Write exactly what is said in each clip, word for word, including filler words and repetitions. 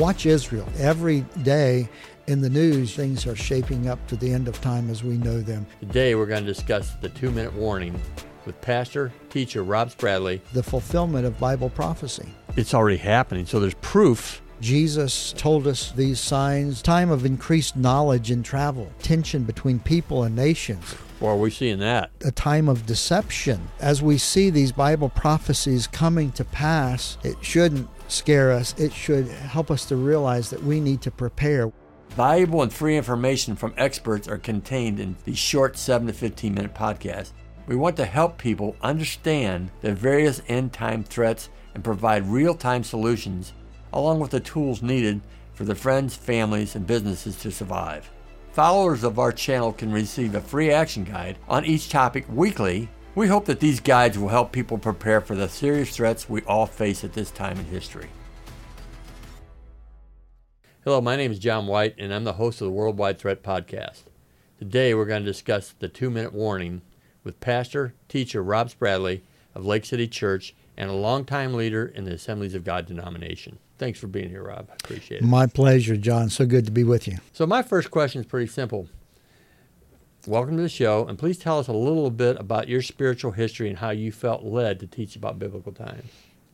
Watch Israel. Every day in the news, things are shaping up to the end of time as we know them. Today we're going to discuss the two-minute warning with pastor, teacher Rob Spradley. The fulfillment of Bible prophecy. It's already happening, so there's proof. Jesus told us these signs, time of increased knowledge and travel, tension between people and nations. Well, are we seeing that? A time of deception. As we see these Bible prophecies coming to pass, it shouldn't scare us. It should help us to realize that we need to prepare. Valuable and free information from experts are contained in these short seven to fifteen minute podcasts. We want to help people understand the various end-time threats and provide real-time solutions, along with the tools needed for their friends, families, and businesses to survive. Followers of our channel can receive a free action guide on each topic weekly. We hope that these guides will help people prepare for the serious threats we all face at this time in history. Hello, my name is John White, and I'm the host of the Worldwide Threat Podcast. Today we're going to discuss the two-minute warning with pastor, teacher Rob Spradley of Lake City Church and a longtime leader in the Assemblies of God denomination. Thanks for being here, Rob. I appreciate it. My pleasure, John. So good to be with you. So my first question is pretty simple. Welcome to the show, and please tell us a little bit about your spiritual history and how you felt led to teach about biblical times.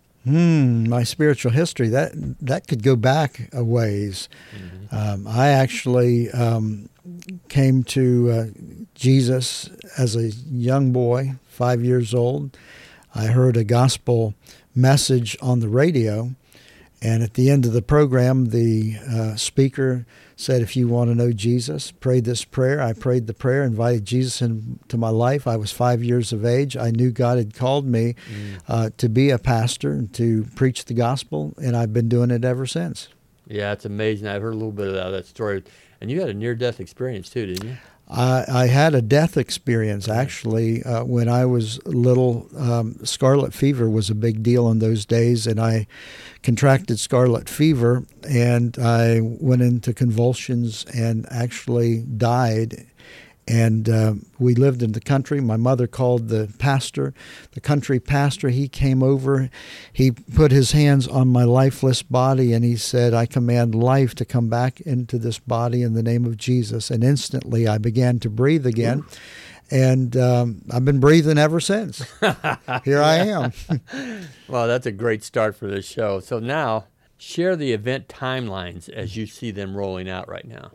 Hmm, my spiritual history, that that could go back a ways. Mm-hmm. Um, I actually um, came to uh, Jesus as a young boy, five years old. I heard a gospel message on the radio, and at the end of the program, the uh, speaker said, if you want to know Jesus, pray this prayer. I prayed the prayer, invited Jesus into my life. I was five years of age. I knew God had called me mm. uh, to be a pastor and to preach the gospel, and I've been doing it ever since. Yeah, it's amazing. I've heard a little bit of that, that story. And you had a near-death experience too, didn't you? I, I had a death experience, actually, uh, when I was little. Um, scarlet fever was a big deal in those days, and I contracted scarlet fever, and I went into convulsions and actually died. And uh, we lived in the country. My mother called the pastor, the country pastor. He came over. He put his hands on my lifeless body, and he said, I command life to come back into this body in the name of Jesus. And instantly I began to breathe again. Ooh. And um, I've been breathing ever since. Here I am. Well, that's a great start for this show. So now, share the event timelines as you see them rolling out right now.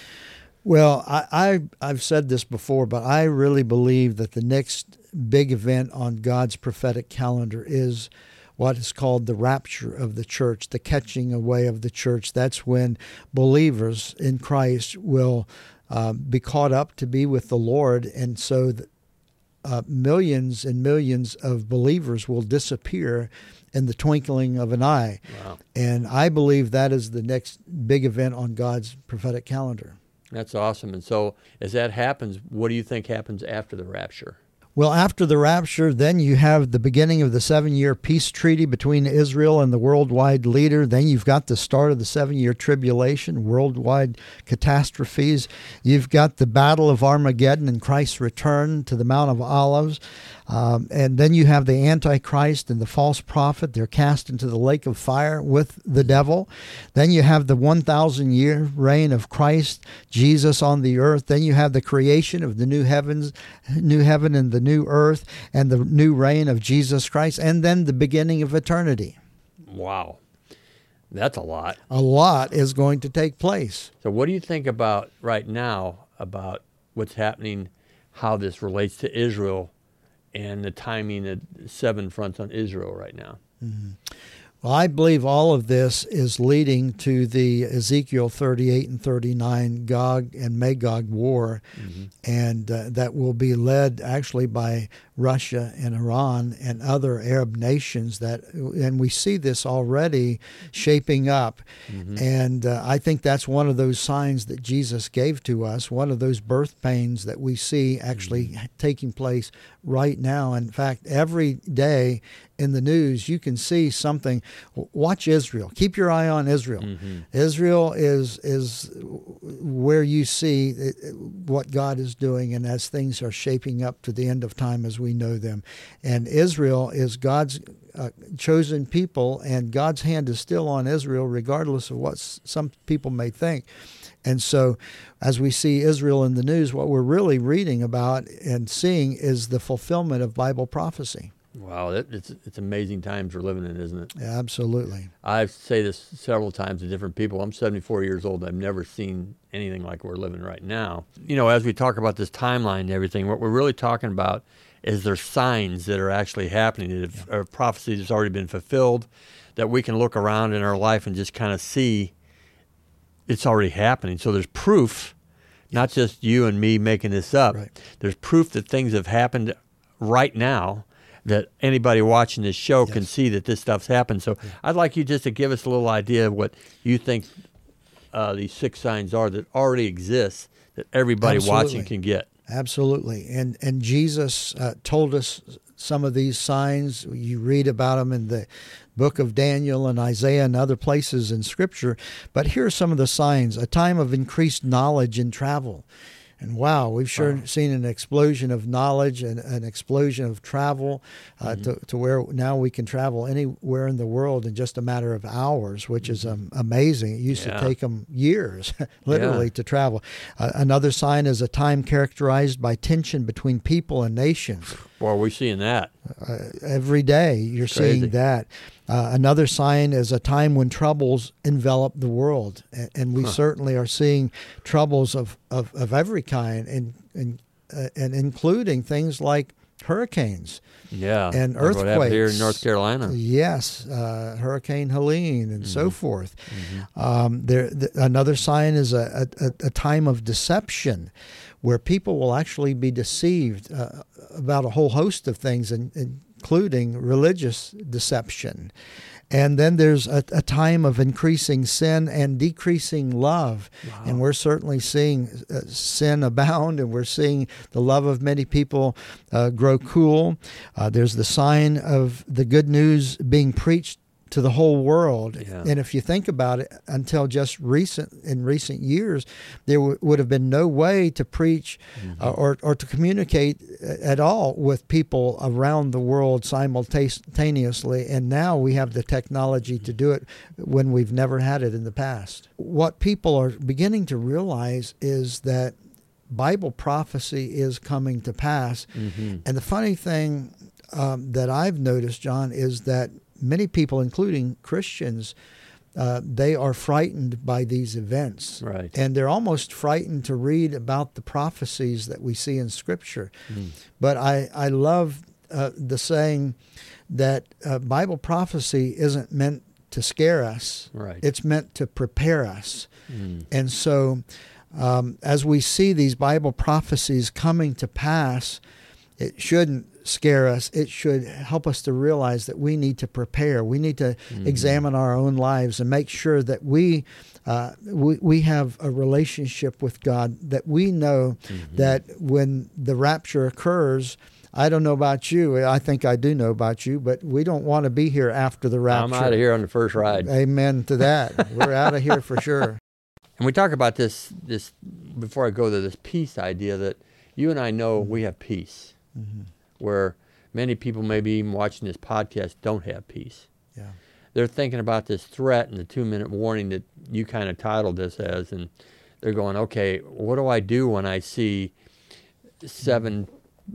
Well, I, I, I've said this before, but I really believe that the next big event on God's prophetic calendar is what is called the rapture of the church, the catching away of the church. That's when believers in Christ will uh, be caught up to be with the Lord, and so the, uh, millions and millions of believers will disappear in the twinkling of an eye. Wow. And I believe that is the next big event on God's prophetic calendar. That's awesome. And so as that happens, what do you think happens after the rapture? Well, after the rapture, then you have the beginning of the seven-year peace treaty between Israel and the worldwide leader. Then you've got the start of the seven-year tribulation, worldwide catastrophes. You've got the battle of Armageddon and Christ's return to the Mount of Olives. Um, and then you have the Antichrist and the false prophet. They're cast into the lake of fire with the devil. Then you have the one thousand year reign of Christ, Jesus on the earth. Then you have the creation of the new heavens, new heaven and the new earth, and the new reign of Jesus Christ. And then the beginning of eternity. Wow. That's a lot. A lot is going to take place. So what do you think about right now about what's happening, how this relates to Israel and the timing of seven fronts on Israel right now? Mm-hmm. Well, I believe all of this is leading to the Ezekiel thirty-eight and thirty-nine Gog and Magog war, mm-hmm. and uh, that will be led actually by Russia and Iran and other Arab nations. That, and we see this already shaping up, mm-hmm. and uh, I think that's one of those signs that Jesus gave to us, one of those birth pains that we see actually mm-hmm. taking place right now. In fact, every day in the news, you can see something. Watch Israel. Keep your eye on Israel. Mm-hmm. Israel is is where you see what God is doing, and as things are shaping up to the end of time as we we know them. And Israel is God's uh, chosen people, and God's hand is still on Israel, regardless of what s- some people may think. And so as we see Israel in the news, what we're really reading about and seeing is the fulfillment of Bible prophecy. Wow, it, it's it's amazing times we're living in, isn't it? Yeah, absolutely. I say this several times to different people. I'm seventy-four years old. I've never seen anything like we're living right now. You know, as we talk about this timeline and everything, what we're really talking about is there's signs that are actually happening, that have, are prophecies that's already been fulfilled, that we can look around in our life and just kind of see it's already happening. So there's proof, not just you and me making this up. Right. There's proof that things have happened right now, that anybody watching this show Yes. can see that this stuff's happened. So yeah. I'd like you just to give us a little idea of what you think uh, these six signs are that already exist, that everybody Absolutely. watching can get. Absolutely. And and Jesus uh, told us some of these signs. You read about them in the book of Daniel and Isaiah and other places in Scripture. But here are some of the signs. A time of increased knowledge and travel. And wow, we've sure wow. seen an explosion of knowledge and an explosion of travel uh, mm-hmm. to, to where now we can travel anywhere in the world in just a matter of hours, which mm-hmm. is um, amazing. It used yeah. to take them years, literally, yeah. to travel. Uh, another sign is a time characterized by tension between people and nations. Boy, we're seeing that. Uh, every day you're Crazy. seeing that. Uh, another sign is a time when troubles envelop the world. And, and we huh. certainly are seeing troubles of, of, of every kind, and and, uh, and including things like hurricanes yeah, and like earthquakes. What happened here in North Carolina. Yes, uh, Hurricane Helene and mm-hmm. so forth. Mm-hmm. Um, there, th- another sign is a, a, a time of deception, where people will actually be deceived uh, about a whole host of things, in, including religious deception. And then there's a, a time of increasing sin and decreasing love. Wow. And we're certainly seeing uh, sin abound, and we're seeing the love of many people uh, grow cool. Uh, there's the sign of the good news being preached to the whole world. Yeah. And if you think about it, until just recent in recent years, there w- would have been no way to preach mm-hmm. uh, or, or to communicate at all with people around the world simultaneously. And now we have the technology mm-hmm. to do it when we've never had it in the past. What people are beginning to realize is that Bible prophecy is coming to pass. Mm-hmm. And the funny thing um, that I've noticed, John, is that many people, including Christians, uh, they are frightened by these events. Right. And they're almost frightened to read about the prophecies that we see in Scripture. Mm. But I, I love uh, the saying that uh, Bible prophecy isn't meant to scare us. Right. It's meant to prepare us. Mm. And so um, as we see these Bible prophecies coming to pass, it shouldn't scare us. It should help us to realize that we need to prepare. We need to mm-hmm. examine our own lives and make sure that we, uh, we we have a relationship with God, that we know mm-hmm. that when the rapture occurs, I don't know about you. I think I do know about you, but we don't want to be here after the rapture. I'm out of here on the first ride. Amen to that. We're out of here for sure. And we talk about this, this before I go to this peace idea, that you and I know mm-hmm. we have peace. Mm-hmm. Where many people maybe even watching this podcast don't have peace. Yeah. They're thinking about this threat and the two-minute warning that you kind of titled this as, and they're going, okay, what do I do when I see seven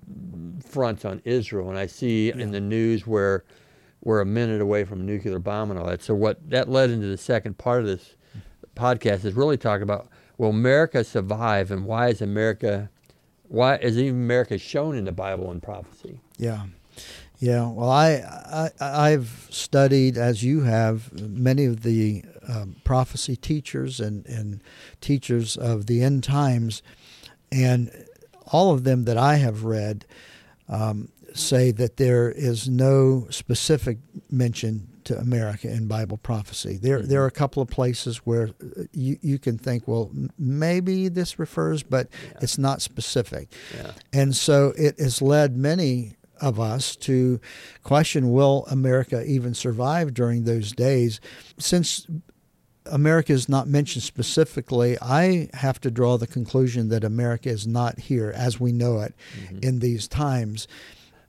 fronts on Israel, and I see yeah. in the news where we're a minute away from a nuclear bomb and all that? So what that led into the second part of this podcast is really talking about, will America survive, and why is America... Why is even America shown in the Bible and prophecy? Yeah, yeah. Well, I, I I've studied, as you have, many of the um, prophecy teachers and, and teachers of the end times, and all of them that I have read um, say that there is no specific mention to America in Bible prophecy. There mm-hmm. there are a couple of places where you, you can think, well, maybe this refers, but yeah. it's not specific. Yeah. And so it has led many of us to question, will America even survive during those days? Since America is not mentioned specifically, I have to draw the conclusion that America is not here as we know it mm-hmm. in these times.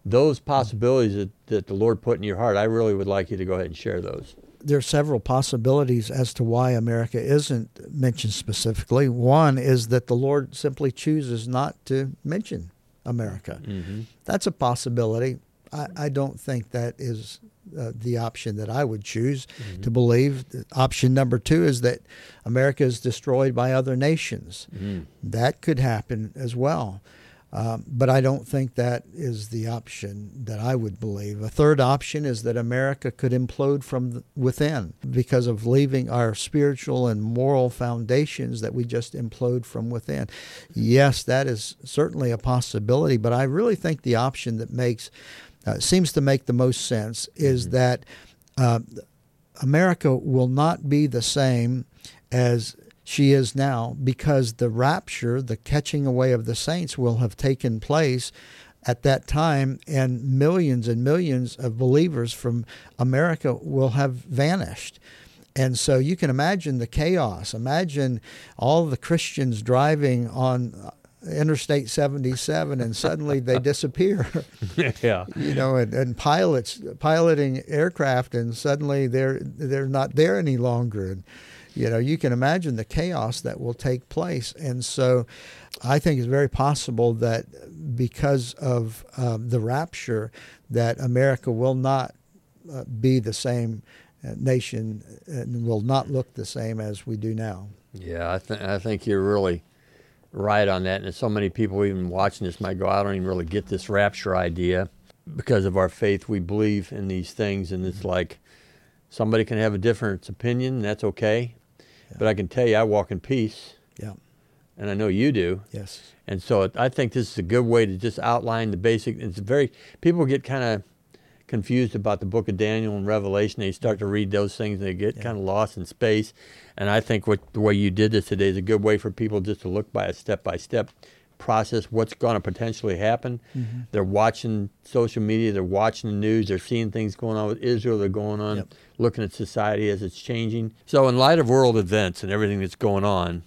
those possibilities that, that the Lord put in your heart, I really would like you to go ahead and share those. There are several possibilities as to why America isn't mentioned specifically. One is that the Lord simply chooses not to mention America. Mm-hmm. That's a possibility. I, I don't think that is uh, the option that I would choose mm-hmm. to believe. Option number two is that America is destroyed by other nations. Mm-hmm. That could happen as well. Um, but I don't think that is the option that I would believe. A third option is that America could implode from within because of leaving our spiritual and moral foundations, that we just implode from within. Yes, that is certainly a possibility, but I really think the option that makes uh, seems to make the most sense is mm-hmm. that uh, America will not be the same as she is now, because the rapture, the catching away of the saints, will have taken place at that time, and millions and millions of believers from America will have vanished. And so you can imagine the chaos. Imagine all the Christians driving on Interstate seventy-seven, and suddenly they disappear. Yeah, you know, and, and pilots piloting aircraft, and suddenly they're they're not there any longer. And you know, you can imagine the chaos that will take place. And so I think it's very possible that because of um, the rapture, that America will not uh, be the same uh, nation and will not look the same as we do now. Yeah, I, th- I think you're really right on that. And so many people even watching this might go, I don't even really get this rapture idea. Because of our faith, we believe in these things, and it's like somebody can have a different opinion, and that's okay. Yeah. But I can tell you, I walk in peace. Yeah. And I know you do. Yes. And so it, I think this is a good way to just outline the basic. It's very, people get kind of confused about the book of Daniel and Revelation. They start to read those things, and they get yeah. kind of lost in space. And I think what the way you did this today is a good way for people just to look by a step-by-step process what's going to potentially happen. Mm-hmm. They're watching social media, they're watching the news, they're seeing things going on with Israel, they're going on, yep. looking at society as it's changing. So in light of world events and everything that's going on,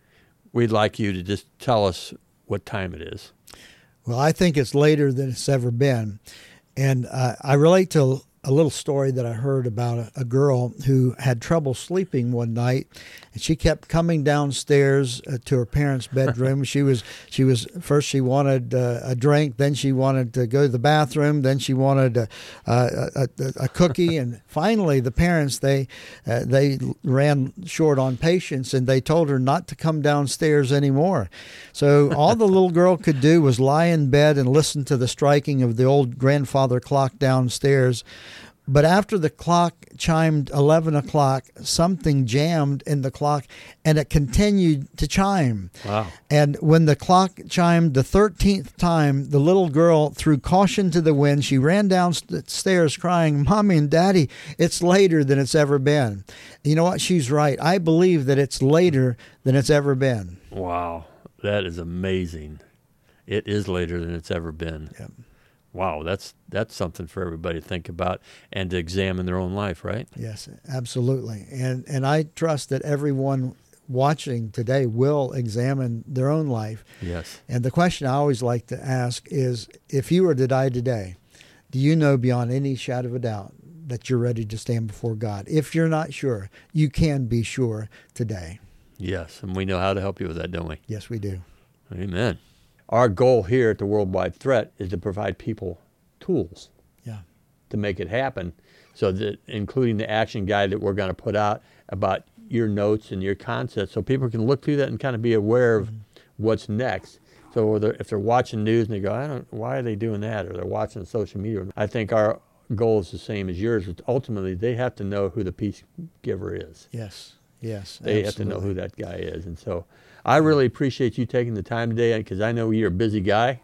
we'd like you to just tell us what time it is. Well, I think it's later than it's ever been. And uh, I relate to a little story that I heard about a, a girl who had trouble sleeping one night, and she kept coming downstairs uh, to her parents' bedroom. she was she was first she wanted uh, a drink, then she wanted to go to the bathroom, then she wanted a, a, a, a cookie, and finally the parents they uh, they ran short on patience, and they told her not to come downstairs anymore. So all the little girl could do was lie in bed and listen to the striking of the old grandfather clock downstairs. But after the clock chimed eleven o'clock, something jammed in the clock, and it continued to chime. Wow. And when the clock chimed the thirteenth time, the little girl threw caution to the wind. She ran downstairs crying, "Mommy and Daddy, it's later than it's ever been." You know what? She's right. I believe that it's later than it's ever been. Wow. That is amazing. It is later than it's ever been. Yep. Wow, that's that's something for everybody to think about and to examine their own life, right? Yes, absolutely. And and I trust that everyone watching today will examine their own life. Yes. And the question I always like to ask is, if you were to die today, do you know beyond any shadow of a doubt that you're ready to stand before God? If you're not sure, you can be sure today. Yes, and we know how to help you with that, don't we? Yes, we do. Amen. Our goal here at the Worldwide Threat is to provide people tools yeah. to make it happen, so that including the action guide that we're going to put out about your notes and your concepts, so people can look through that and kind of be aware of mm-hmm. what's next. So if they're watching news and they go, I don't, why are they doing that? Or they're watching social media. I think our goal is the same as yours. But ultimately, they have to know who the peace giver is. Yes, yes, They absolutely. have to know who that guy is. And so I really appreciate you taking the time today, because I know you're a busy guy,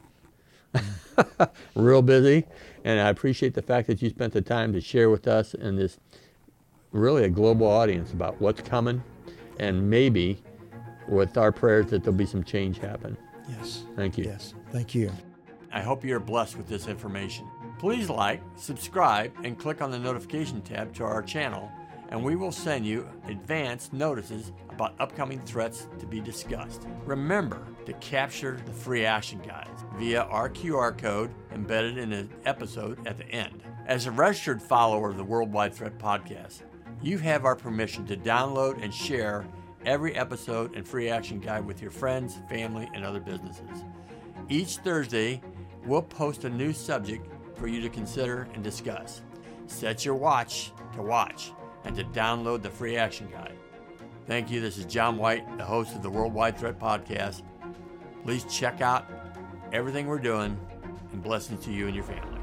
real busy, and I appreciate the fact that you spent the time to share with us and this really a global audience about what's coming, and maybe with our prayers that there'll be some change happen. Yes. Thank you. Yes, thank you. I hope you're blessed with this information. Please like, subscribe, and click on the notification tab to our channel, and we will send you advance notices about upcoming threats to be discussed. Remember to capture the free action guides via our Q R code embedded in the episode at the end. As a registered follower of the Worldwide Threat Podcast, you have our permission to download and share every episode and free action guide with your friends, family, and other businesses. Each Thursday, we'll post a new subject for you to consider and discuss. Set your watch to watch and to download the free action guide. Thank you. This is John White, the host of the Worldwide Threat Podcast. Please check out everything we're doing, and blessings to you and your family.